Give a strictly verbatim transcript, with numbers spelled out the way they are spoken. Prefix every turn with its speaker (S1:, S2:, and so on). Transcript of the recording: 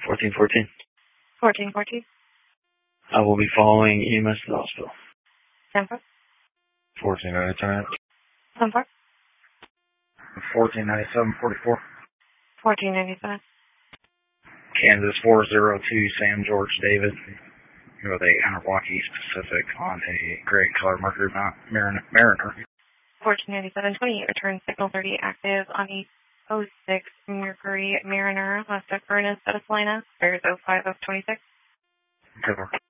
S1: fourteen fourteen.
S2: fourteen fourteen.
S1: I will be following E M S to the hospital.
S2: Tampa.
S3: fourteen ninety-seven.
S2: Tampa.
S3: fourteen ninety-seven forty-four.
S2: fourteen ninety-seven.
S1: Kansas four zero two, Sam George David. With a eight hundred block East Pacific on a gray color Mercury Mount Mariner.
S2: fourteen ninety-seven twenty-eight, return signal thirty active on East oh six Mercury Mariner, left of Furnace, Edis Lina, bears oh five of twenty-six.
S1: Cover.